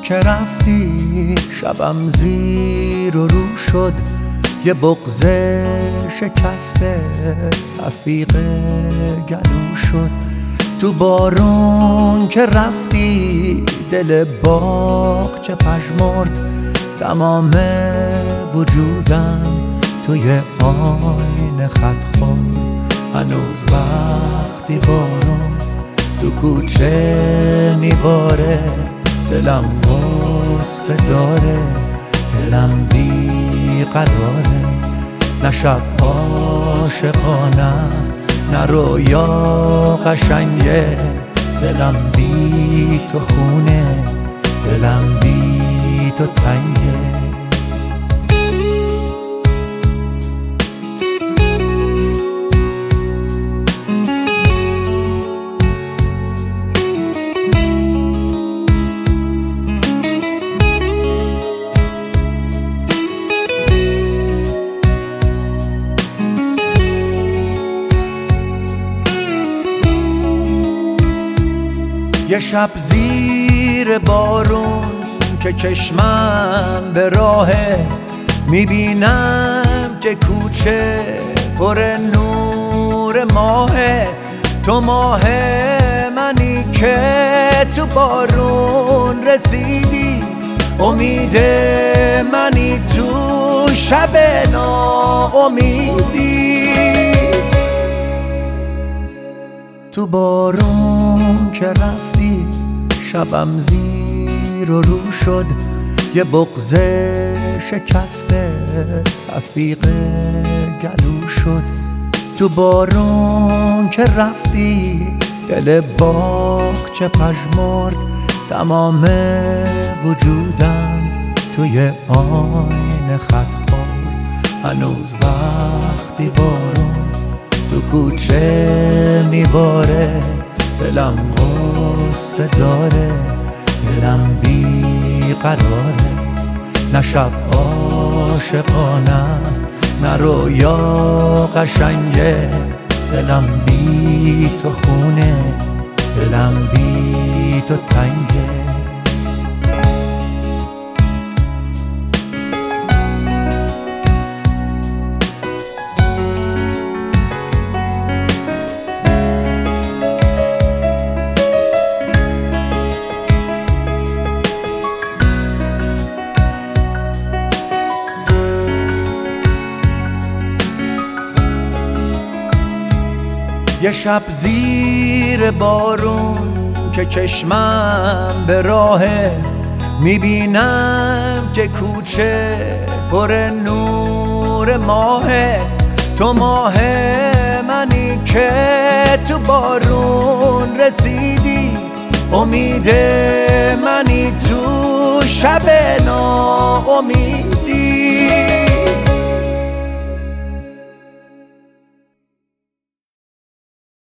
که رفتی شبم زیر و رو شد، یه بغض شکسته رفیق گلو شد. تو بارون که رفتی دل باغ چه پژمرد، تمام وجودم توی آینه خط خورد. هنوز وقتی بارون تو کوچه میباره، دلم غصه داره، دلم بی قراره. نه شب عاشقانه است نه رویا قشنگه، دلم بی تو خونه، دلم بی تو تنگه. یه شب زیر بارون که چشمم به راهه، میبینم که کوچه پر نور ماهه. تو ماه منی که تو بارون رسیدی، امید منی تو شب ناامیدی. تو بارون که رفتی شبم زیر و رو شد، یه بغض شکسته رفیق گلو شد. تو بارون که رفتی دل باغ چه پژمرد، تمام وجودم توی آینه خط خورد. هنوز وقتی بارون تو کوچه میباره، دلم غصه داره، دلم بی قراره. نه شب عاشقانه است نه رویا قشنگه، دلم بی تو خونه، دلم بی تو تنگه. یه شب زیر بارون که چشمم به راهه، میبینم که کوچه پر نور ماهه. تو ماه منی که تو بارون رسیدی، امید منی تو شب ناامیدی.